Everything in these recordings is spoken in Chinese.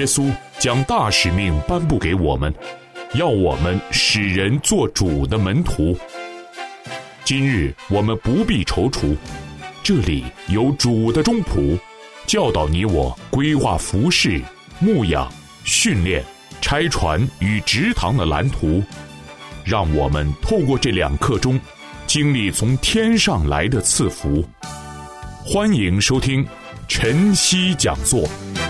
稣将大使命颁布给我们，要我们使人做主的门徒。今日我们不必踌躇，这里有主的中仆，教导你我规划服事、牧养、训练、拆船与植堂的蓝图，让我们透过这2课中经历从天上来的赐福。欢迎收听晨曦讲座。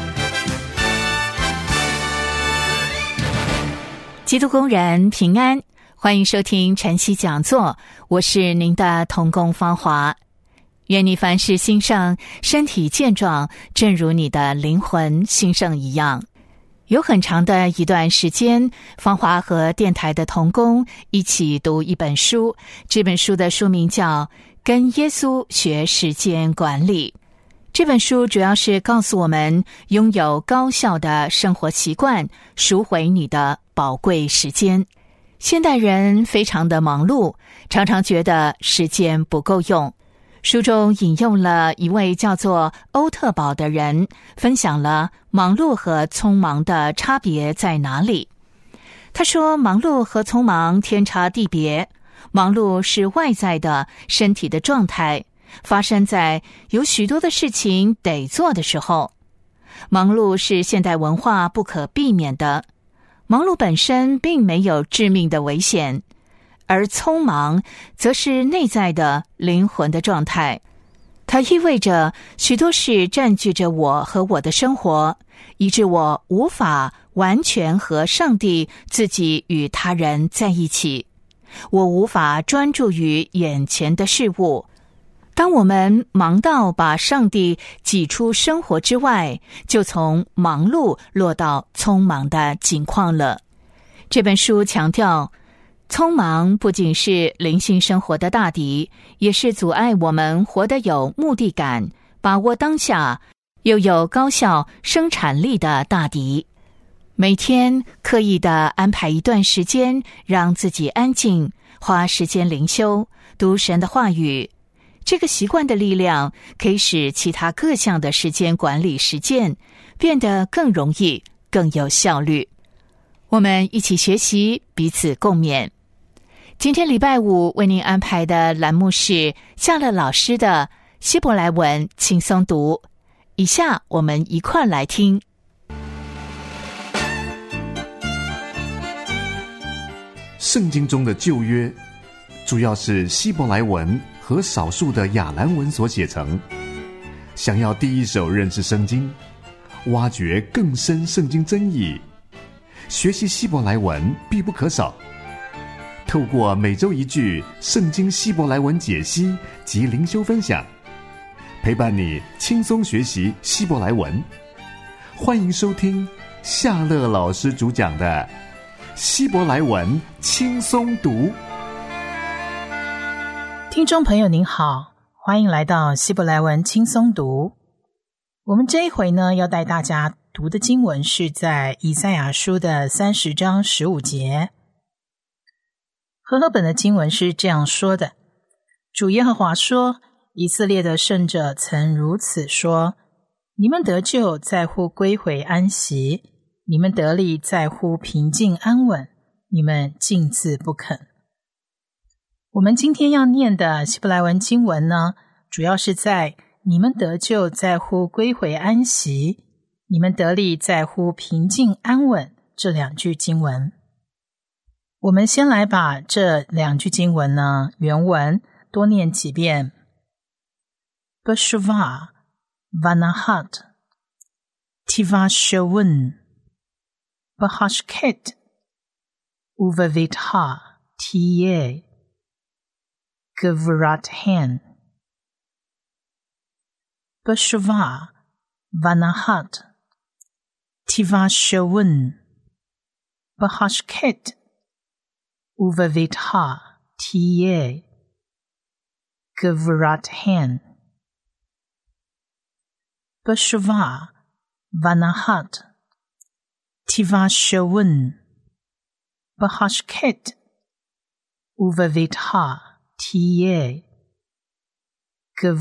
基督工人平安，欢迎收听晨曦讲座，我是您的同工芳华。愿你凡事兴盛，身体健壮，正如你的灵魂兴盛一样。有很长的一段时间，芳华和电台的同工一起读一本书，这本书的书名叫《跟耶稣学时间管理》。这本书主要是告诉我们拥有高效的生活习惯，赎回你的宝贵时间。现代人非常的忙碌，常常觉得时间不够用。书中引用了一位叫做欧特堡的人，分享了忙碌和匆忙的差别在哪里。他说，忙碌和匆忙天差地别。忙碌是外在的身体的状态，发生在有许多的事情得做的时候。忙碌是现代文化不可避免的，忙碌本身并没有致命的危险，而匆忙则是内在的灵魂的状态。它意味着许多事占据着我和我的生活，以致我无法完全和上帝、自己与他人在一起。我无法专注于眼前的事物。当我们忙到把上帝挤出生活之外，就从忙碌落到匆忙的境况了。这本书强调，匆忙不仅是灵性生活的大敌，也是阻碍我们活得有目的感、把握当下，又有高效生产力的大敌。每天刻意地安排一段时间，让自己安静，花时间灵修，读神的话语。这个习惯的力量可以使其他各项的时间管理实践变得更容易、更有效率。我们一起学习，彼此共勉。今天礼拜五为您安排的栏目是夏乐老师的希伯来文轻松读。以下我们一块来听。 圣经中的旧约主要是希伯来文和少数的亚兰文所写成。想要第一手认识圣经，挖掘更深圣经真意，学习希伯来文必不可少。透过每周一句圣经希伯来文解析及灵修分享，陪伴你轻松学习希伯来文。欢迎收听夏乐老师主讲的希伯来文轻松读。 听众朋友您好，欢迎来到希伯来文轻松读。我们这一回呢，要带大家读的经文是在以赛亚书的30章15节。和合本的经文是这样说的：主耶和华说，以色列的圣者曾如此说，你们得救在乎归回安息，你们得力在乎平静安稳，你们竟自不肯。我们今天要念的希伯来文经文呢，主要是在你们得救在乎归回安息，你们得力在乎平静安稳这2句经文。我们先来把这2句经文呢原文多念几遍。Beshuvah vanahat tivashawun bahashket uvavitha tiye gevrat-hen. Beshuvah vanahat tivashawun bahashket uvavitha tiye gevrat-hen. Beshuvah vanahat tivashawun bahashket uvavitha tiye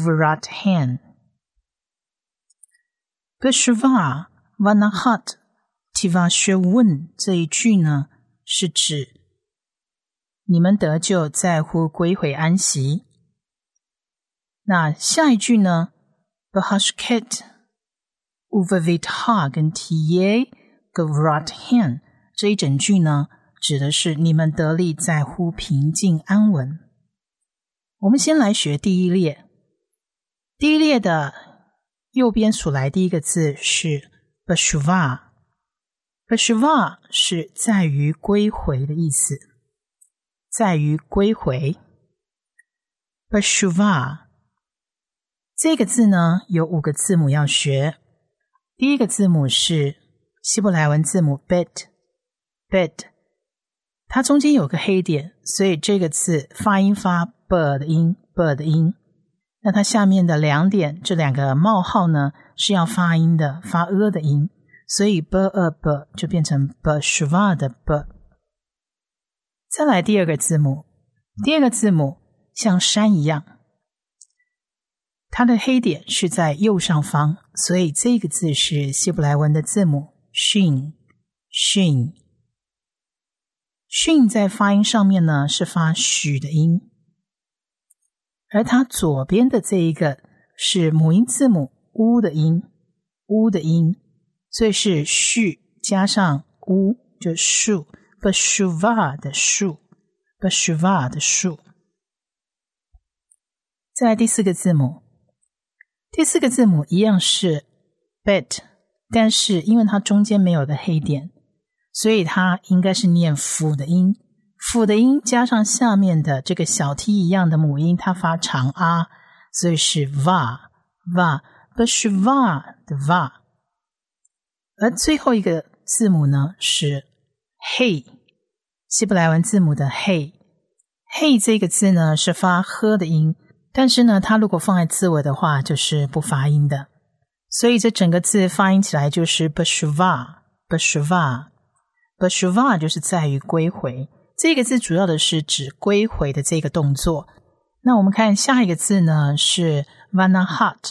gevrat-hen. Beshuvah vanahat tivashewun 这一句呢，是指你们得救在乎归回安息。那下一句呢 Behashket uvavitha 跟 tiye gavrathen 这一整句呢，指的是你们得力在乎平静安稳。我们先来学第一列，第一列的右边数来第一个字是 Beshuvah， Beshuvah 是在于归回的意思，在于归回。Beshuvah 这个字呢，有5个字母要学。第一个字母是希伯来文字母 Bet， 它中间有个黑点，所以这个字发音发 b 的音 b 的音。那它下面的2点，这2个冒号呢是要发音的，发的音，所以 b b 就变成 Beshuvah 的 b。再来第二个字母，第二个字母像山一样，它的黑点是在右上方，所以这个字是希伯来文的字母 Shin。 Shin 在发音上面呢是发许的音，而它左边的这一个是母音字母 U 的音，所以是续加上 U 就树， Beshuvah 的树， Beshuvah 的树。再来第4个字母，第4个字母一样是 Bet， 但是因为它中间没有个黑点，所以它应该是念辅的音，辅的音加上下面的这个小 t 一样的母音，它发长 a， 所以是 va Beshuvah 的 va。 而最后一个字母呢是 Hey， 希伯来文字母的 Hey 这个字呢是发呵的音，但是呢它如果放在字尾的话就是不发音的，所以这整个字发音起来就是 Beshuvah 就是在于归回。这个字主要的是指归回的这个动作。那我们看下一个字呢是 Vanahat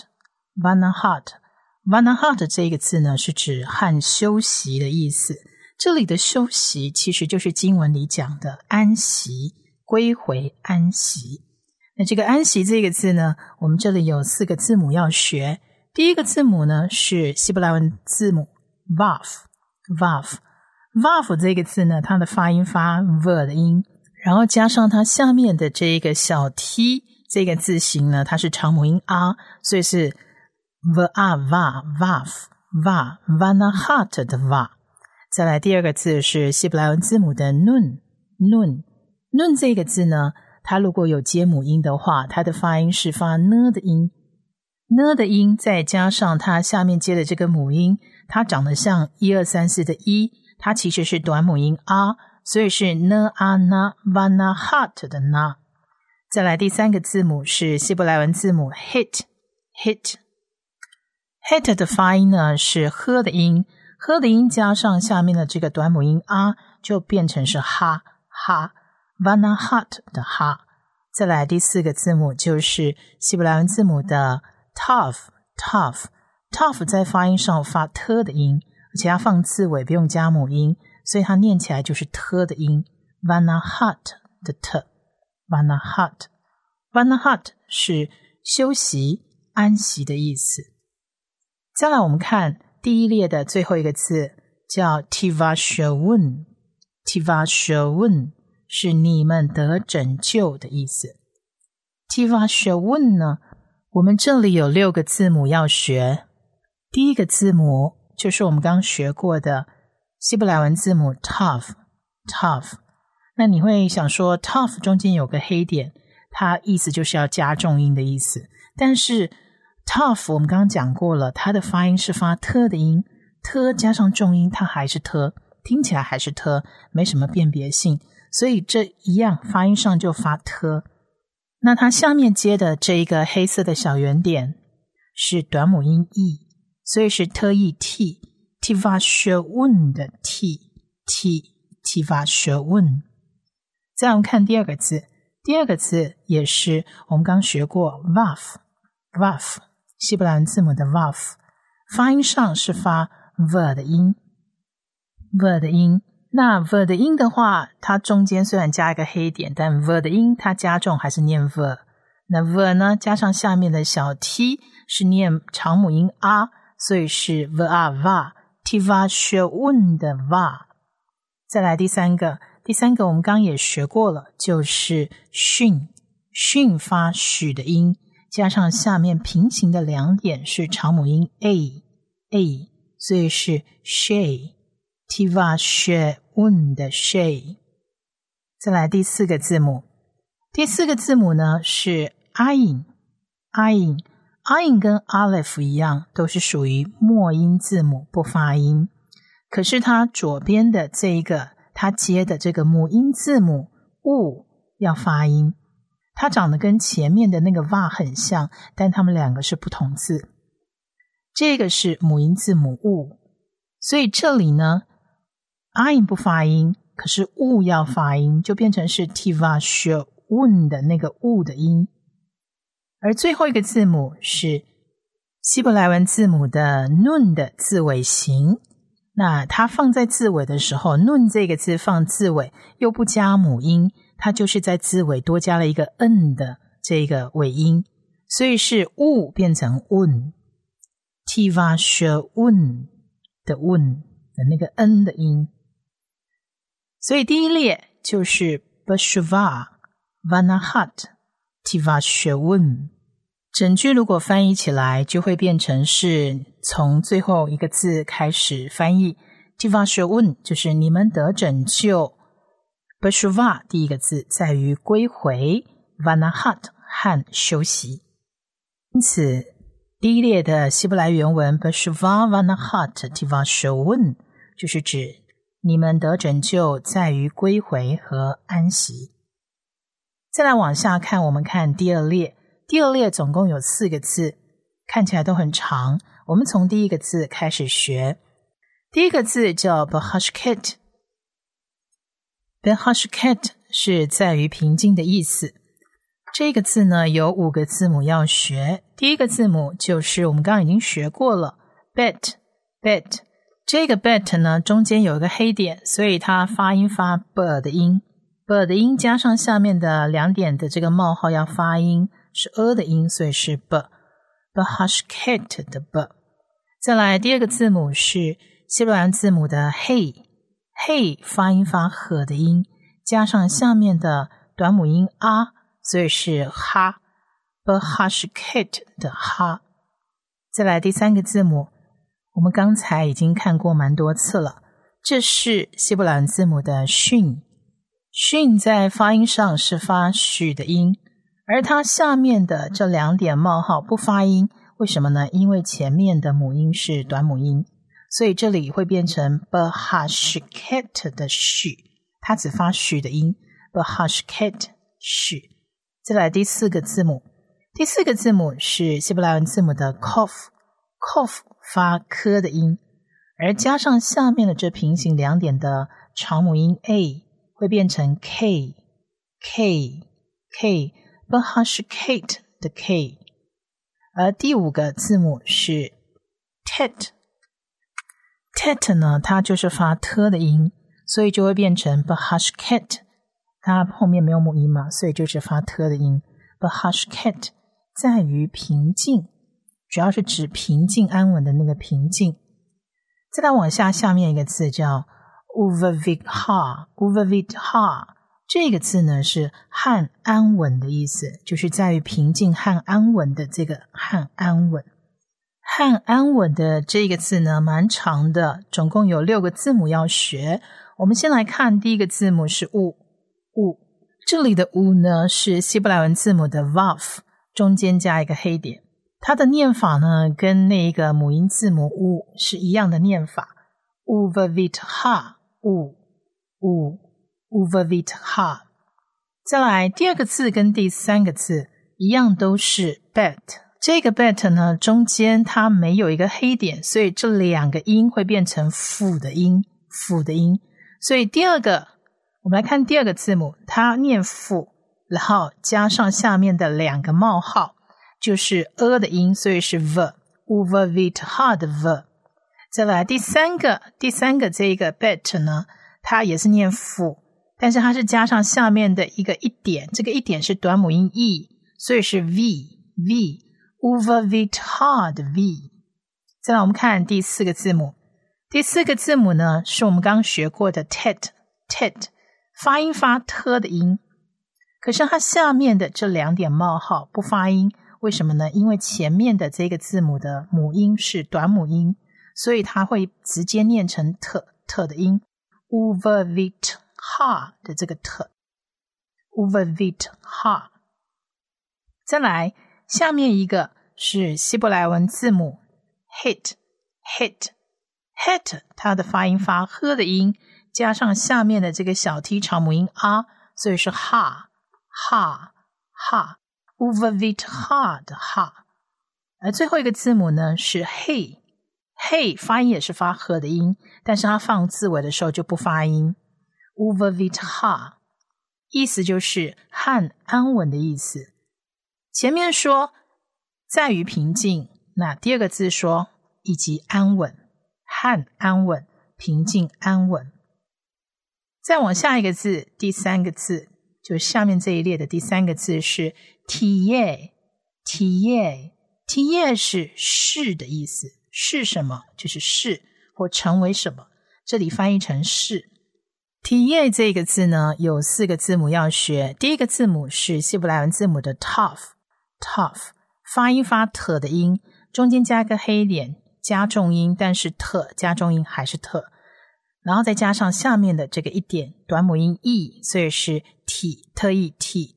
这个字呢是指和休息的意思，这里的休息其实就是经文里讲的安息，归回安息。那这个安息这个字呢，我们这里有4个字母要学。第一个字母呢是希伯来文字母 Vav 这个字呢，它的发音发 v 的音，然后加上它下面的这个小 t 这个字形呢，它是长母音 a， 所以是 Vanahat 的 va。 再来第2个字是希伯来文字母的 Nun 这个字呢，它如果有接母音的话，它的发音是发 n 的音，再加上它下面接的这个母音，它长得像1 2 3 4的1，它其实是短母音 a， 所以是 n a na Vanahat 的 na。 再来第3个字母是希伯来文字母 hit 的发音呢是呵的音，加上下面的这个短母音 a 就变成是哈 Vanahat 的哈。再来第4个字母就是希伯来文字母的 Tav 在发音上发 t 的音，而且它放字尾不用加母音，所以它念起来就是 t 的音 Vanahat 的 t。 Vanahat 是休息安息的意思。再来我们看第一列的最后一个字叫 Tivashewun 是你们得拯救的意思。 Tivashewun 呢，我们这里有6个字母要学。第一个字母就是我们刚学过的希伯来文字母 Tav。 那你会想说 Tav 中间有个黑点，它意思就是要加重音的意思，但是 Tav 我们刚刚讲过了，它的发音是发 t 的音，t 加上重音它还是 t， 听起来还是 t， 没什么辨别性，所以这一样发音上就发 t。 那它下面接的这一个黑色的小圆点是短母音 e， 所以是 t e t Tivashewun 的 Tivashewun。 再我们看第2个字，第2个字也是我们刚学过 Vav 希伯来文字母的 Vav， 发音上是发 v 的音， v 的音。那 v 的音的话，它中间虽然加一个黑点，但 v 的音它加重还是念 v。那 v 呢，加上下面的小 t 是念长母音 a， 所以是 v a va tiva shun 的 va。再来第三个我们刚刚也学过了，就是训发许的音，加上下面平行的两点是长母音 a， 所以是 she tiva shun 的 she。再来第四个字母呢是 ayin跟 aleph 一样，都是属于末音字母，不发音。可是它左边的这一个，它接的这个母音字母 u 要发音，它长得跟前面的那个 va 很像，但它们两个是不同字。这个是母音字母 u， 所以这里呢 ayin 不发音，可是 u 要发音，就变成是 tiva shun 的那个 u 的音。而最后一个字母是希伯来文字母的 nun 的字尾形，那它放在字尾的时候， nun 这个字放字尾又不加母音，它就是在字尾多加了一个 n 的这个尾音，所以是 u 变成 un tiva shun 的 un 的那个 n 的音。所以第一列就是 b'shuvah vanahat tiva shun。整句如果翻译起来就会变成是从最后一个字开始翻译， tiva shun 就是你们得拯救， b'shuvah 第一个字在于归回， vanahat 和休息。因此第一列的希伯来原文 b'shuvah vanahat tiva shun 就是指你们得拯救在于归回和安息。再来往下看，我们看第二列总共有4个字，看起来都很长，我们从第一个字开始学。第一个字叫 behashket， behashket 是在于平静的意思。这个字呢有5个字母要学，第一个字母就是我们刚刚已经学过了 bet， 这个 bet 呢中间有一个黑点，所以它发音发 b 的音， b 的音加上下面的2点的这个冒号要发音是 的音，所以是 behashket 的 b。 再来第二个字母是希伯来字母的 hey， 发音发 h 的音，加上下面的短母音 a， 所以是哈， behashket 的哈。再来第3个字母，我们刚才已经看过蛮多次了，这是希伯来字母的训在发音上是发许的音，而它下面的这2点冒号不发音，为什么呢？因为前面的母音是短母音，所以这里会变成 behashket 的许，它只发许的音 behashket 许。再来第4个字母是希伯来文字母的 kof 发科的音，而加上下面的这平行2点的长母音 a 会变成 k behashket 的 k。 而第5个字母是 tet 呢它就是发特的音，所以就会变成 behashket， 它后面没有母音嘛，所以就是发特的音。 behashket 在于平静，主要是指平静安稳的那个平静。再来往下面一个字叫 uvavitha， 这个字呢是和安稳的意思，就是在于平静和安稳的这个和安稳。和安稳的这个字呢蛮长的，总共有6个字母要学。我们先来看第一个字母是 u， 这里的 u 呢是希伯来文字母的 vav， 中间加一个黑点，它的念法呢跟那个母音字母 u 是一样的念法， uvavitha uvavitha。 再来第2个字跟第3个字一样都是 bet， 这个 bet 呢中间它没有一个黑点，所以这2个音会变成辅的音，所以我们来看第2个字母，它念辅，然后加上下面的2个冒号就是的音，所以是 v uvavitha 的 v。 再来第三个这个 bet 呢，它也是念辅，但是它是加上下面的一个一点，这个一点是短母音 e， 所以是 v overvit v。 再来我们看第四个字母，第四个字母呢是我们刚刚学过的 tet， 发音发特的音，可是它下面的这两点冒号不发音，为什么呢？因为前面的这个字母的母音是短母音，所以它会直接念成特的音 overvit ha 的这个特 overvit ha。 再来下面一个是希伯来文字母 hit， 它的发音发呵的音，加上下面的这个小 t 长母音 r， 所以是哈 overvit ha 的哈。而最后一个字母呢是 hey， 发音也是发呵的音，但是它放字尾的时候就不发音 overvit ha， 意思就是和安稳的意思。前面说在于平静，那第二个字说以及安稳，和安稳，平静安稳。再往下一个字，第三个字，就下面这一列的第三个字是 tiye， 是的意思，是什么就是是或成为什么，这里翻译成是。tiye 这个字呢有四个字母要学，第一个字母是希伯来文字母的 tough， 发音发特的音，中间加一个黑点加重音，但是特加重音还是特，然后再加上下面的这个一点短母音 e， 所以是 t， 特意 t。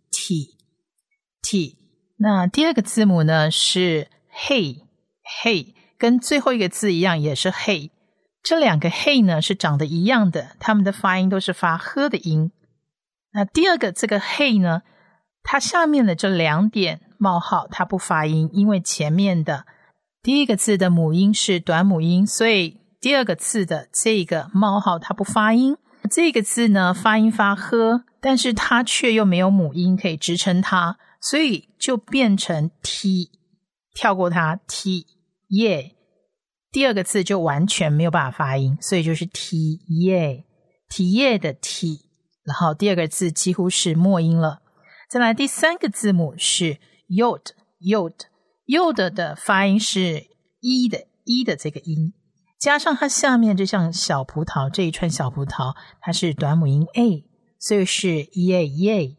那第二个字母呢是 hey， 跟最后一个字一样也是 hey， 这两个 hey 呢是长得一样的，它们的发音都是发呵的音。那第二个这个 hey 呢，它下面的这两点冒号它不发音，因为前面的第一个字的母音是短母音，所以第二个字的这个冒号它不发音。这个字呢发音发呵，但是它却又没有母音可以支撑它，所以就变成 t， 跳过它 t ye， 第二个字就完全没有办法发音，所以就是 t ye 的 t， 然后第二个字几乎是末音了。再来第三个字母是 yod 的发音是 e 的这个音，加上它下面就像小葡萄这一串小葡萄，它是短母音 a， 所以是 ye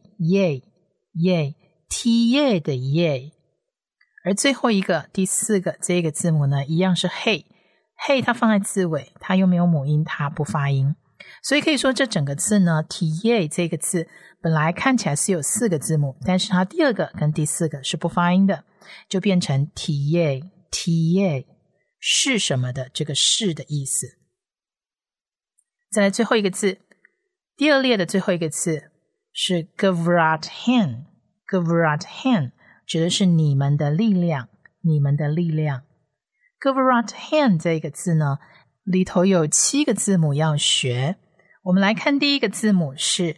tiye 的 ye。 而最后一个第四个这个字母呢一样是 hey， 它放在字尾，它又没有母音，它不发音，所以可以说这整个字呢 tiye 这个字本来看起来是有四个字母，但是它第二个跟第四个是不发音的，就变成 tiye 是什么的这个是的意思。再来最后一个字，第二列的最后一个字是 gevrat hen， 指的是你们的力量。gevrat hen 这个字呢里头有7个字母要学，我们来看第一个字母是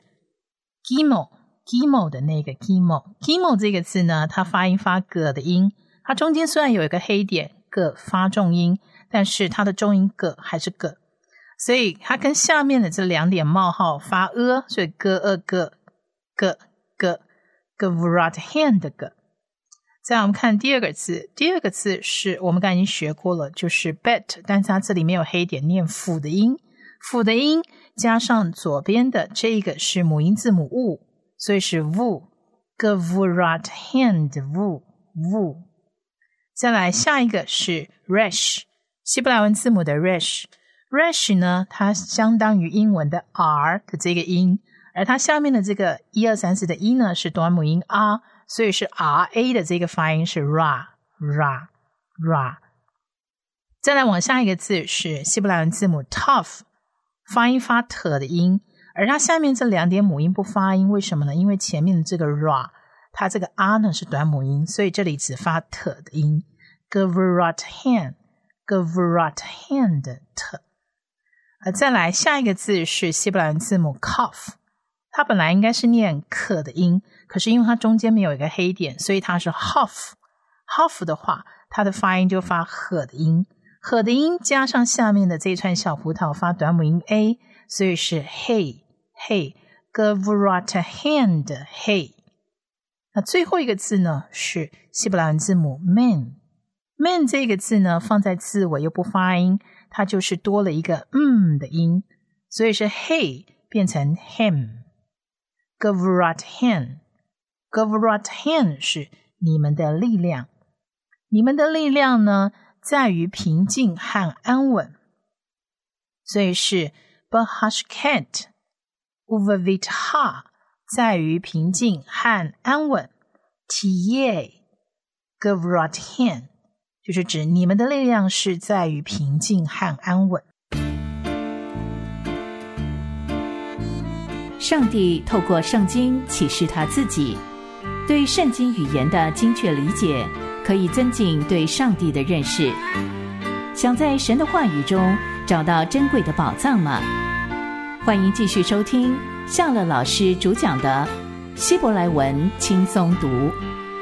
gimo 的那个 gimo 这个字呢它发音发葛的音，它中间虽然有一个黑点葛发重音，但是它的重音葛还是葛，所以它跟下面的这两点冒号发所以葛葛 gevrat hen 的葛。再来我们看第二个字，第二个字是我们刚才已经学过了，就是 bet， 但是它这里没有黑点，念辅的音加上左边的这个是母音字母 u， 所以是 vu gevrat hen 的 vu。 再来下一个是 resh， 希伯来文字母的 resh 呢它相当于英文的 r 的这个音，而它下面的这个1 2 3 4的 一呢是短母音 r， 所以是 ra 的这个发音是 ra。 再来往下一个字是希伯来文字母 tough， 发音发特的音，而它下面这两点母音不发音，为什么呢？因为前面的这个 ra 它这个 r 呢是短母音，所以这里只发特的音 gevrat hen 的特。再来下一个字是希伯来文字母 cough， 它本来应该是念可的音，可是因为它中间没有一个黑点，所以它是 huff 的话它的发音就发呵的音， 和的音加上下面的这一串小葡萄发短母音 a， 所以是 hey hey gevrat hand hey。 那最后一个字呢是希伯来文字母 man 这个字呢放在字尾又不发音，它就是多了一个的音，所以是 hey 变成 hem gevrat hand 是你们的力量，你们的力量呢在于平静和安稳，所以是 behashket uvavitha 在于平静和安稳 tiye gevrat hand 就是指你们的力量是在于平静和安稳。 上帝透过圣经启示他自己，对圣经语言的精确理解可以增进对上帝的认识。想在神的话语中找到珍贵的宝藏吗？欢迎继续收听夏乐老师主讲的希伯来文轻松读。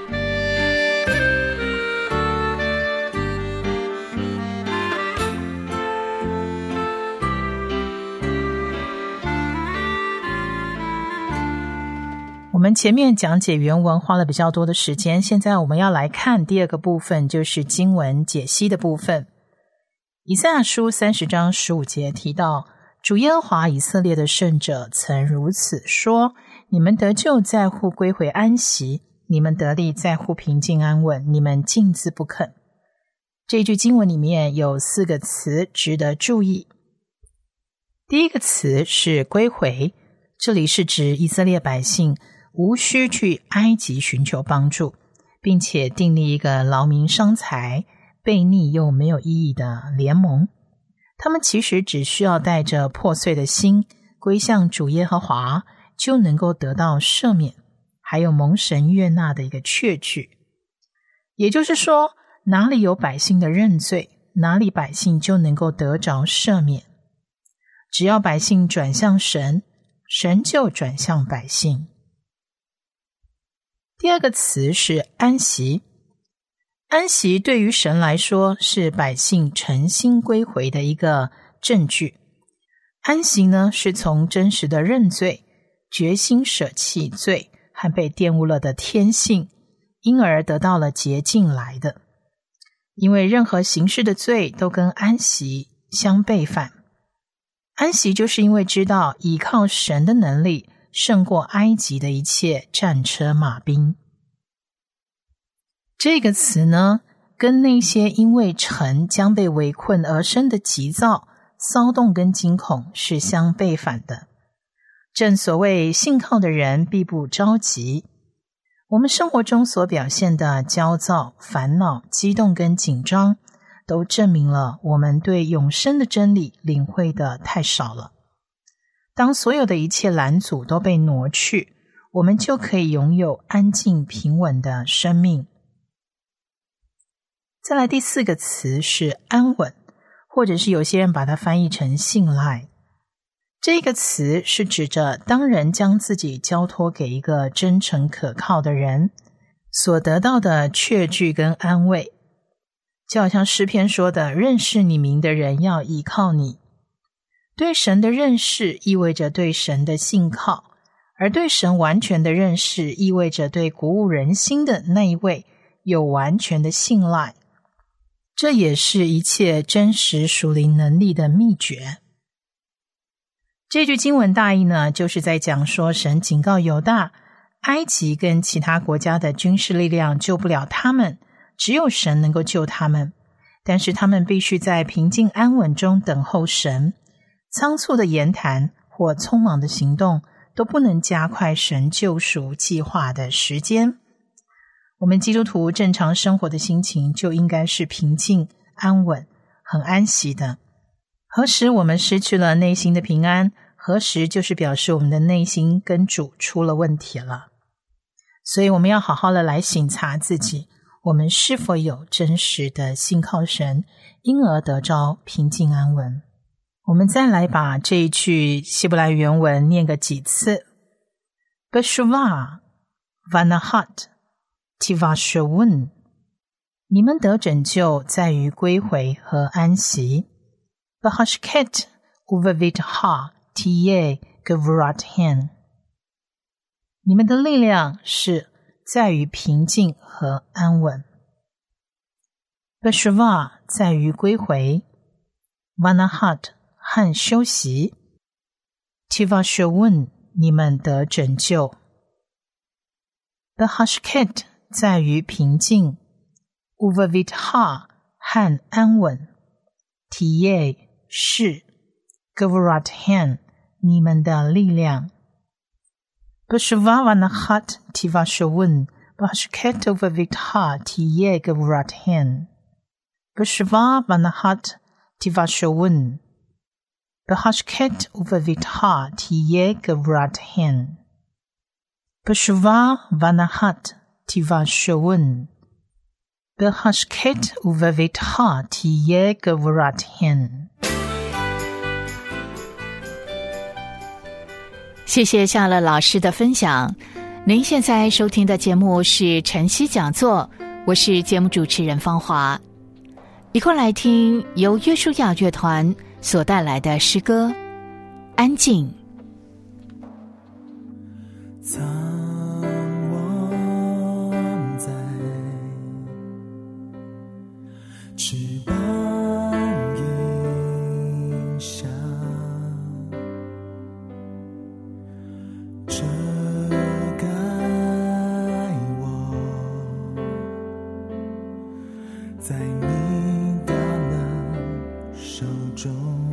我们前面讲解原文花了比较多的时间，现在我们要来看第二个部分，就是经文解析的部分。以赛亚书30章15节提到，主耶和华以色列的圣者曾如此说，你们得救在乎归回安息，你们得力在乎平静安稳，你们静自不肯。这句经文里面有4个词值得注意。第一个词是归回，这里是指以色列百姓无需去埃及寻求帮助，并且订立一个劳民伤财、悖逆又没有意义的联盟。他们其实只需要带着破碎的心归向主耶和华，就能够得到赦免，还有蒙神悦纳的一个确据。也就是说，哪里有百姓的认罪，哪里百姓就能够得着赦免。只要百姓转向神，神就转向百姓。第二个词是安息。安息对于神来说是百姓诚心归回的一个证据。安息呢，是从真实的认罪、决心舍弃罪和被玷污了的天性，因而得到了洁净来的。因为任何形式的罪都跟安息相背反。安息就是因为知道倚靠神的能力胜过埃及的一切战车马兵。这个词呢，跟那些因为城将被围困而生的急躁、骚动跟惊恐是相背反的。正所谓信靠的人必不着急。我们生活中所表现的焦躁、烦恼、激动跟紧张，都证明了我们对永生的真理领会的太少了。当所有的一切拦阻都被挪去，我们就可以拥有安静平稳的生命。再来第4个词是安稳，或者是有些人把它翻译成信赖。这个词是指着当人将自己交托给一个真诚可靠的人，所得到的确据跟安慰。就好像诗篇说的，认识你名的人要依靠你。对神的认识意味着对神的信靠，而对神完全的认识意味着对鼓舞人心的那一位有完全的信赖。这也是一切真实属灵能力的秘诀。这句经文大意呢，就是在讲说神警告犹大，埃及跟其他国家的军事力量救不了他们，只有神能够救他们，但是他们必须在平静安稳中等候神。仓促的言谈或匆忙的行动都不能加快神救赎计划的时间。我们基督徒正常生活的心情就应该是平静、安稳、很安息的。何时我们失去了内心的平安，何时就是表示我们的内心跟主出了问题了。所以我们要好好的来省察自己，我们是否有真实的信靠神，因而得着平静安稳。我们再来把这一句希伯来原文念个几次。Beshuvah vanahat tivashawun 你们得拯救在于归回和安息。Behashket uvevitha tiye gevrat hen。你们的力量是在于平静和安稳。Beshva 在于归回。Vanahat 和休息。Tivashawun 你们得拯救。Behashket 在于平静。Uvevitha 和安稳。Tiye 是。Gevrat hen 你们的力量。Beshva vanahat tivashawun Behashket uvevitha tiye gevrat hen。Beshva vanahat tivashawun Behashket uvevitha tiye gevrat hen。Beshva vanahat tivashawun Behashket uvevitha tiye gevrat hen。 谢谢夏乐老师的分享。您现在收听的节目是晨曦讲座，我是节目主持人芳华。一块来听由约书亚乐团所带来的诗歌《安静》。 苍望在翅膀荫下，遮盖我，在你大能手中。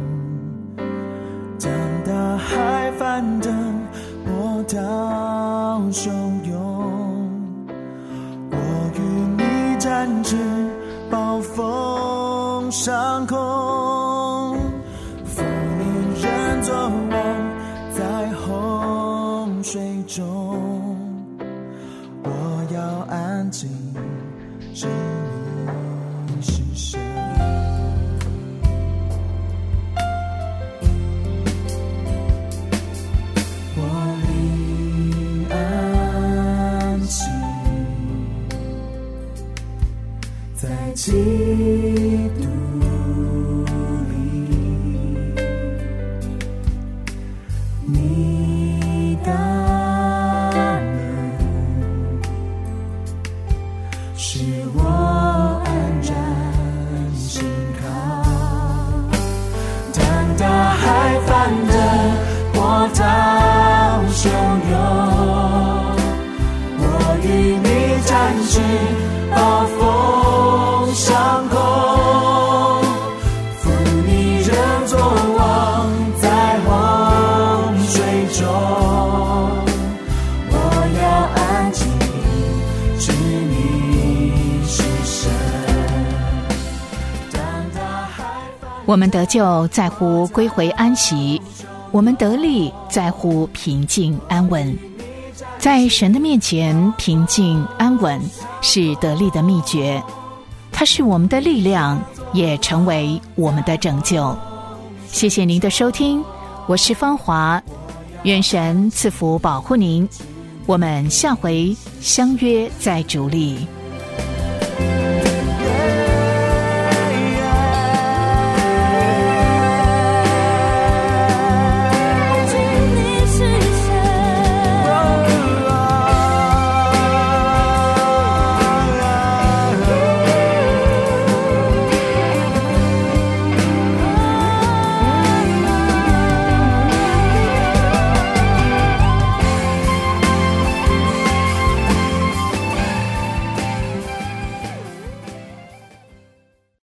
当大海翻腾，波涛汹涌，我与你展翅，暴风上空，负你人作王，在洪水中，我要安静，知你是神。我灵安息在基督里，你大能使我安然心靠。当大海翻腾，波涛汹涌，我与你展翅，暴风上空，负你人作王，在洪水中，我要安静，知你是神。当大海我们得救在乎归回安息，我们得力在乎平静安稳。在神的面前平静安稳是得力的秘诀，它是我们的力量，也成为我们的拯救。谢谢您的收听，我是芳华，愿神赐福保护您，我们下回相约在主里。